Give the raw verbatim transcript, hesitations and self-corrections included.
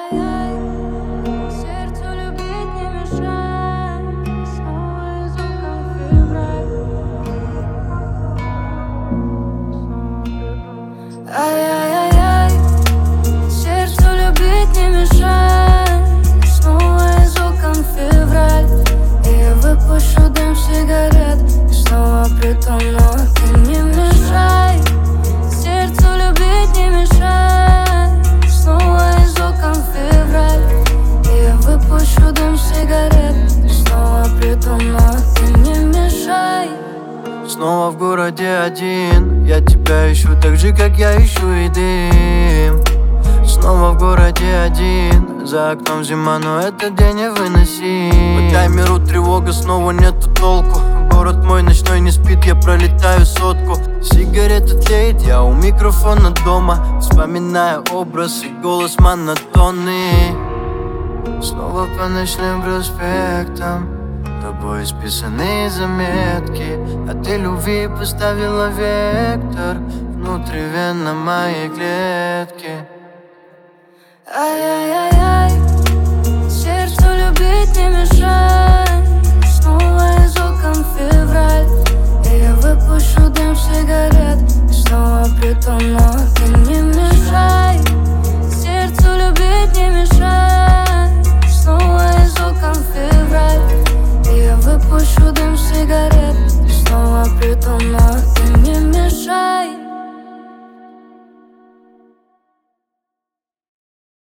Ай-яй-яй, сердцу любить не мешай. Снова из окон февраль. Ай-яй-яй, сердцу любить не мешай. Снова из окон февраль. И я выпущу дым сигарет и снова притону. Ты не мешай, сердцу любить не мешай. Снова из окон февраль. И я выпущу дым сигарет и снова притону. Ты не мешай. Снова в городе один, я тебя ищу так же, как я ищу и дым. Снова в городе один, за окном зима, но этот день невыносим. По таймеру тревога, снова нету толку. Город мой ночной не спит, я пролетаю сотку. Сигарета тлеет, я у микрофона дома, вспоминая образ и голос монотонный. Снова по ночным проспектам, тобой исписанные заметки. А ты любви поставила вектор внутривенно моей клетки. Ай-яй-яй, сердцу любить не мешай. Снова из окон февраль. И я выпущу дым сигарет и снова притону. Ты